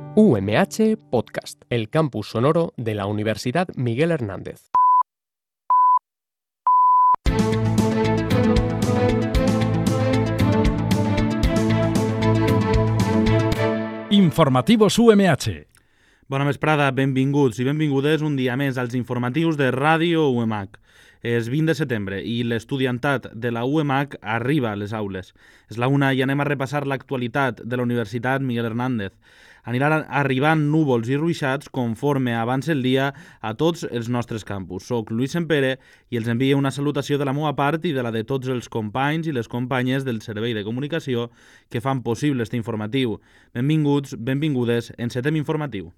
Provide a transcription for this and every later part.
UMH Podcast, el campus sonoro de la Universidad Miguel Hernández. Informativos UMH. Bona vesprada, benvinguts i benvingudes un dia més als informatius de Ràdio UMH. És 20 de setembre i l'estudiantat de la UMH arriba a les aules. És la una i anem a repassar l'actualitat de la Universitat Miguel Hernández. Aniran arribant núvols i ruixats conforme avança el dia a tots els nostres campus. Soc Lluís Sempere i els envio una salutació de la meva part i de la de tots els companys i les companyes del Servei de Comunicació que fan possible este informatiu. Benvinguts, benvingudes, encetem informatiu.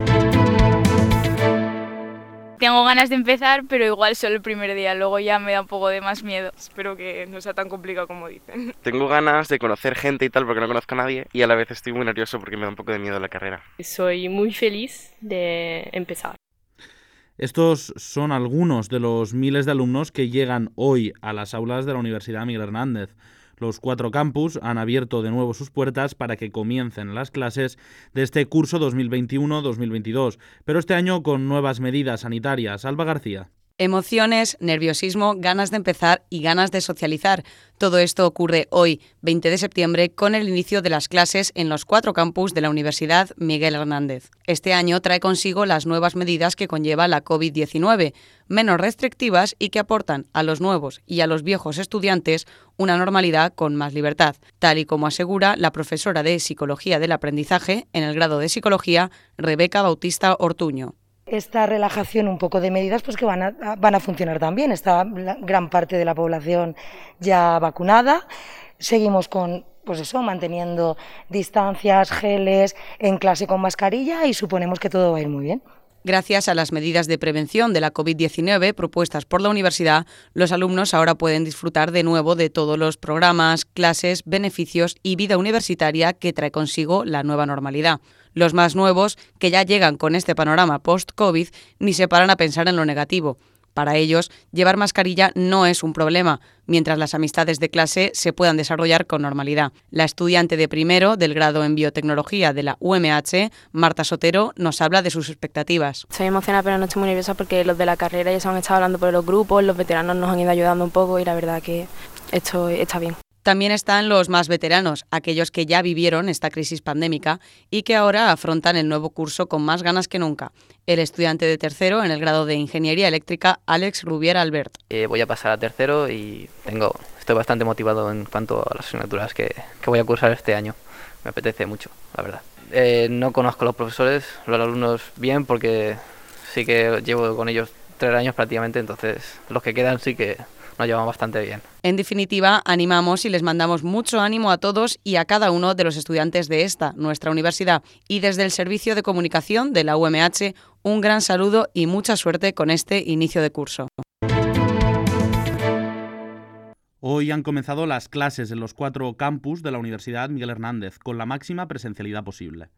Tengo ganas de empezar, pero igual solo el primer día, luego ya me da un poco de más miedo. Espero que no sea tan complicado como dicen. Tengo ganas de conocer gente y tal porque no conozco a nadie y a la vez estoy muy nervioso porque me da un poco de miedo la carrera. Soy muy feliz de empezar. Estos son algunos de los miles de alumnos que llegan hoy a las aulas de la Universidad Miguel Hernández. Los 4 campus han abierto de nuevo sus puertas para que comiencen las clases de este curso 2021-2022, pero este año con nuevas medidas sanitarias. Alba García. Emociones, nerviosismo, ganas de empezar y ganas de socializar. Todo esto ocurre hoy, 20 de septiembre, con el inicio de las clases en los 4 campus de la Universidad Miguel Hernández. Este año trae consigo las nuevas medidas que conlleva la COVID-19, menos restrictivas y que aportan a los nuevos y a los viejos estudiantes una normalidad con más libertad, tal y como asegura la profesora de Psicología del Aprendizaje en el grado de Psicología, Rebeca Bautista Ortuño. Esta relajación, un poco de medidas, pues que van a funcionar también. Está la gran parte de la población ya vacunada. Seguimos con, pues eso, manteniendo distancias, geles, en clase con mascarilla y suponemos que todo va a ir muy bien. Gracias a las medidas de prevención de la COVID-19 propuestas por la universidad, los alumnos ahora pueden disfrutar de nuevo de todos los programas, clases, beneficios y vida universitaria que trae consigo la nueva normalidad. Los más nuevos, que ya llegan con este panorama post-COVID, ni se paran a pensar en lo negativo. Para ellos, llevar mascarilla no es un problema, mientras las amistades de clase se puedan desarrollar con normalidad. La estudiante de primero del grado en Biotecnología de la UMH, Marta Sotero, nos habla de sus expectativas. Estoy emocionada, pero no estoy muy nerviosa porque los de la carrera ya se han estado hablando por los grupos, los veteranos nos han ido ayudando un poco y la verdad que esto está bien. También están los más veteranos, aquellos que ya vivieron esta crisis pandémica y que ahora afrontan el nuevo curso con más ganas que nunca. El estudiante de tercero en el grado de Ingeniería Eléctrica, Alex Rubiera Albert. Voy a pasar a tercero y estoy bastante motivado en cuanto a las asignaturas que voy a cursar este año. Me apetece mucho, la verdad. No conozco a los profesores, los alumnos bien, porque sí que llevo con ellos 3 años prácticamente, entonces los que quedan sí que nos llevamos bastante bien. En definitiva, animamos y les mandamos mucho ánimo a todos y a cada uno de los estudiantes de nuestra universidad. Y desde el Servicio de Comunicación de la UMH, un gran saludo y mucha suerte con este inicio de curso. Hoy han comenzado las clases en los 4 campus de la Universidad Miguel Hernández, con la máxima presencialidad posible.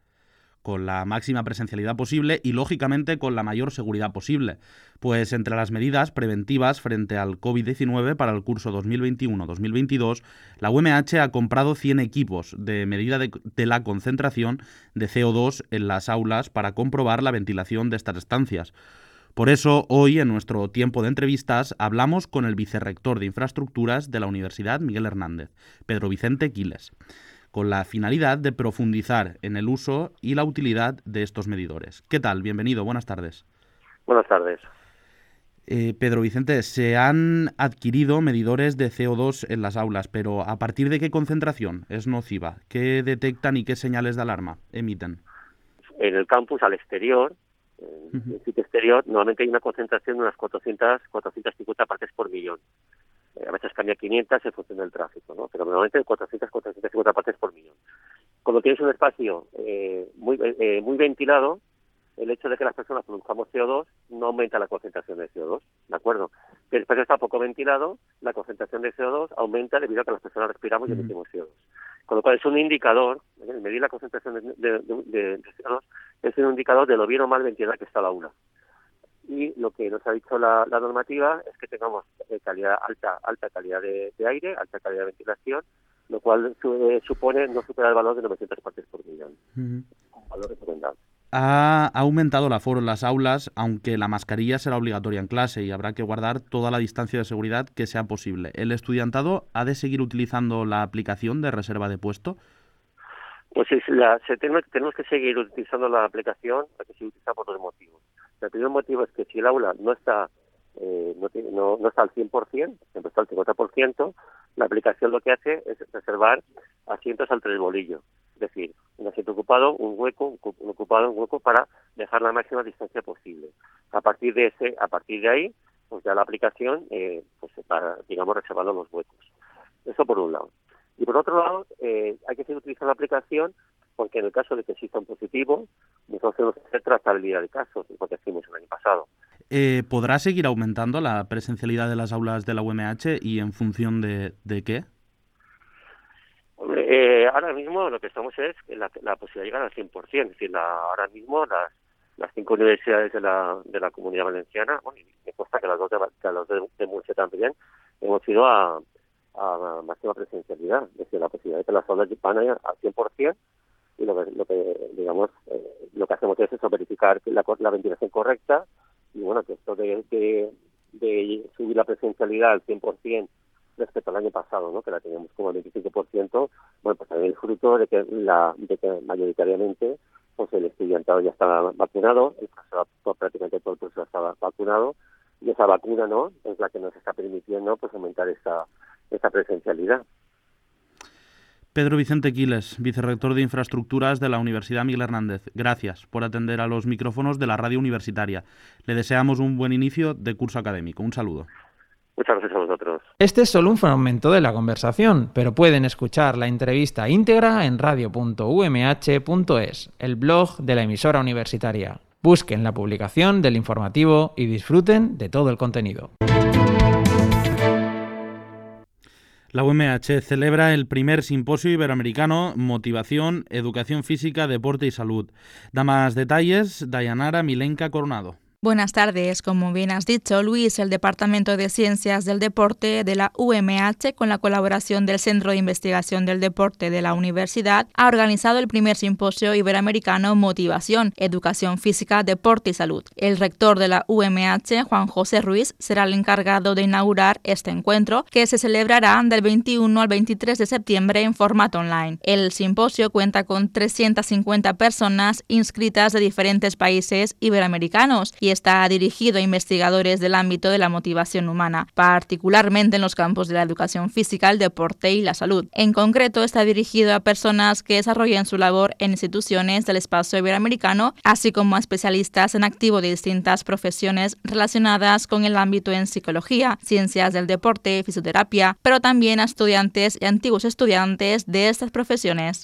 Y, lógicamente, con la mayor seguridad posible, pues entre las medidas preventivas frente al COVID-19 para el curso 2021-2022, la UMH ha comprado 100 equipos de medida de la concentración de CO2 en las aulas para comprobar la ventilación de estas estancias. Por eso, hoy, en nuestro tiempo de entrevistas, hablamos con el vicerrector de Infraestructuras de la Universidad Miguel Hernández, Pedro Vicente Quiles, con la finalidad de profundizar en el uso y la utilidad de estos medidores. ¿Qué tal? Bienvenido, buenas tardes. Buenas tardes. Pedro Vicente, se han adquirido medidores de CO2 en las aulas, pero ¿a partir de qué concentración es nociva? ¿Qué detectan y qué señales de alarma emiten? En el campus, al exterior, en el sitio exterior, normalmente hay una concentración de unas 450 partes por millón. A veces cambia 500 en función del tráfico, ¿no? Pero normalmente 450 partes por millón. Cuando tienes un espacio muy ventilado, el hecho de que las personas produzcamos CO2 no aumenta la concentración de CO2, ¿de acuerdo? Si el espacio está poco ventilado, la concentración de CO2 aumenta debido a que las personas respiramos y emitimos CO2. Con lo cual es un indicador, medir la concentración de CO2 es un indicador de lo bien o mal ventilada que está la aula. Y lo que nos ha dicho la normativa es que tengamos alta calidad de aire, alta calidad de ventilación, lo cual supone no superar el valor de 900 partes por millón. lo recomendable. Ha aumentado el aforo en las aulas, aunque la mascarilla será obligatoria en clase y habrá que guardar toda la distancia de seguridad que sea posible. ¿El estudiantado ha de seguir utilizando la aplicación de reserva de puesto? Pues tenemos que seguir utilizando la aplicación, la que se utiliza por dos motivos. El primer motivo es que si el aula no está no está al 100%, siempre está al 50%, la aplicación lo que hace es reservar asientos al 3 bolillo. Es decir, un asiento ocupado, un hueco para dejar la máxima distancia posible. A partir de ahí, pues ya la aplicación pues para, digamos, reservando los huecos. Eso por un lado. Y por otro lado, hay que seguir utilizando la aplicación porque en el caso de que exista un positivo, nosotros tenemos que hacer trazabilidad de casos, lo que hicimos el año pasado. ¿Podrá seguir aumentando la presencialidad de las aulas de la UMH y en función de qué? Ahora mismo lo que estamos es la posibilidad de llegar al 100%. Es decir, ahora mismo las 5 universidades de la Comunidad Valenciana, bueno, y me consta que las dos de Murcia también, hemos ido a máxima presencialidad. Es decir, la posibilidad de que las aulas van al 100%, y lo que hacemos es eso, verificar la ventilación correcta, y bueno, que esto de subir la presencialidad al 100% respecto al año pasado, ¿no?, que la teníamos como al 25%, bueno, pues también el fruto de que mayoritariamente pues el estudiantado ya estaba vacunado, prácticamente todo el profesor estaba vacunado, y esa vacuna, ¿no?, es la que nos está permitiendo pues aumentar esta presencialidad. Pedro Vicente Quiles, vicerrector de Infraestructuras de la Universidad Miguel Hernández. Gracias por atender a los micrófonos de la radio universitaria. Le deseamos un buen inicio de curso académico. Un saludo. Muchas gracias a vosotros. Este es solo un fragmento de la conversación, pero pueden escuchar la entrevista íntegra en radio.umh.es, el blog de la emisora universitaria. Busquen la publicación del informativo y disfruten de todo el contenido. La UMH celebra el primer simposio iberoamericano Motivación, Educación Física, Deporte y Salud. Da más detalles Dayanara Milenka Coronado. Buenas tardes. Como bien has dicho, Luis, el Departamento de Ciencias del Deporte de la UMH, con la colaboración del Centro de Investigación del Deporte de la Universidad, ha organizado el primer simposio iberoamericano Motivación, Educación Física, Deporte y Salud. El rector de la UMH, Juan José Ruiz, será el encargado de inaugurar este encuentro, que se celebrará del 21 al 23 de septiembre en formato online. El simposio cuenta con 350 personas inscritas de diferentes países iberoamericanos y está dirigido a investigadores del ámbito de la motivación humana, particularmente en los campos de la educación física, el deporte y la salud. En concreto, está dirigido a personas que desarrollan su labor en instituciones del espacio iberoamericano, así como a especialistas en activo de distintas profesiones relacionadas con el ámbito en psicología, ciencias del deporte, fisioterapia, pero también a estudiantes y antiguos estudiantes de estas profesiones.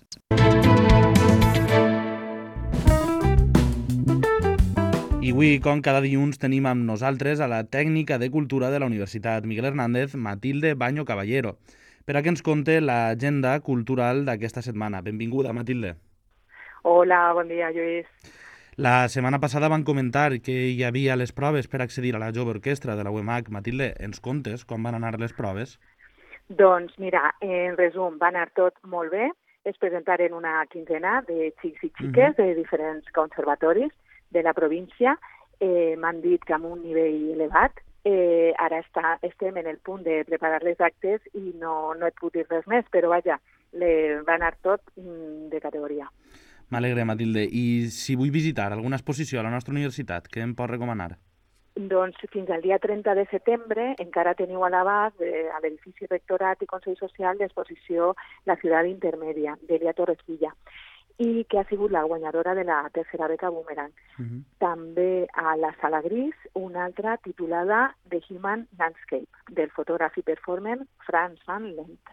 I avui, com cada dilluns, tenim amb nosaltres a la tècnica de cultura de la Universitat Miguel Hernández, Matilde Baño Caballero, per a que ens conte l'agenda cultural d'aquesta setmana. Benvinguda, Matilde. Hola, bon dia, Lluís. La setmana passada van comentar que hi havia les proves per accedir a la Jove Orquestra de la UMH. Matilde, ens contes com van anar les proves? Doncs mira, en resum, va anar tot molt bé. Es presentaren una quinzena de xics i xiques de diferents conservatoris de la província. M'han dit que amb un nivell elevat. Ara estem en el punt de preparar les actes i no et puc dir res més, però vaja, va anar tot de categoria. M'alegre, Matilde. I si vull visitar alguna exposició a la nostra universitat, què em pot recomanar? Doncs fins al dia 30 de setembre encara teniu a l'abast a l'edifici Rectorat i Consell Social l'exposició La ciutat intermedia, d'Elia Torres Villa, i que ha sigut la guanyadora de la tercera beca Boomerang. També a la Sala Gris, una altra titulada The Human Landscape, del fotògraf i performer Frans van Lent.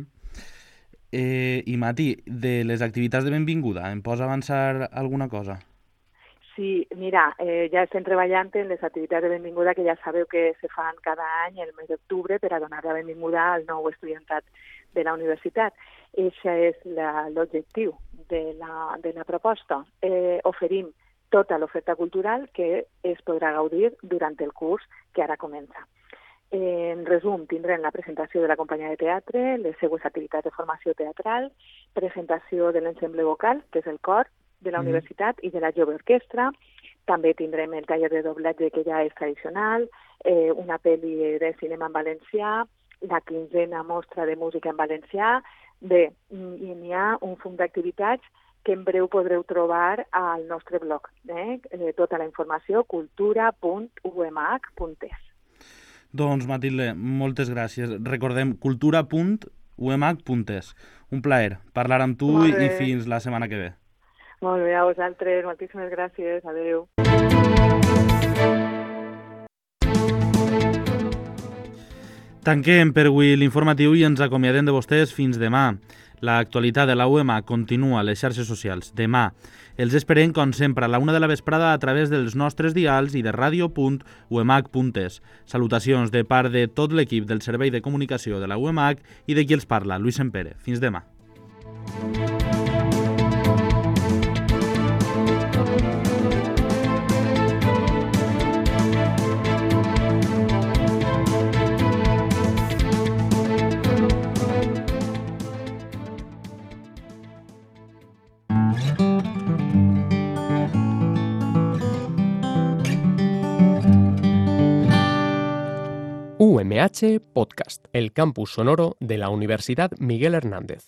I Mati, de les activitats de benvinguda, em pots avançar alguna cosa? Sí, mira, ja estem treballant en les activitats de benvinguda que ja sabeu que se fan cada any el mes d'octubre per a donar la benvinguda al nou estudiantat de la universitat. Aquest és l'objectiu de la proposta. Oferim tota l'oferta cultural que es podrà gaudir durant el curs que ara comença. En resum, tindrem la presentació de la companyia de teatre, les seues activitats de formació teatral, presentació de l'ensemble vocal, que és el cor, de la universitat i de la Jove Orquestra. També tindrem el taller de doblatge, que ja és tradicional, una pel·li de cinema en valencià, la 15ª mostra de música en valencià. Bé, i n'hi ha un fum d'activitats que en breu podreu trobar al nostre blog. Tota la informació, cultura.umh.es. Doncs, Matilde, moltes gràcies. Recordem, cultura.umh.es. Un plaer parlar amb tu i fins la setmana que ve. Molt bé, a vosaltres. Moltíssimes gràcies. Adéu. Tanquem per avui l'informatiu i ens acomiadem de vostès fins demà. L'actualitat de la UEMA continua a les xarxes socials. Demà els esperem, com sempre, a la 1 de la vesprada a través dels nostres dials i de radio.umh.es. Salutacions de part de tot l'equip del Servei de Comunicació de la UEMH i de qui els parla, Lluís Sempere. Fins demà. UMH Podcast, el campus sonoro de la Universidad Miguel Hernández.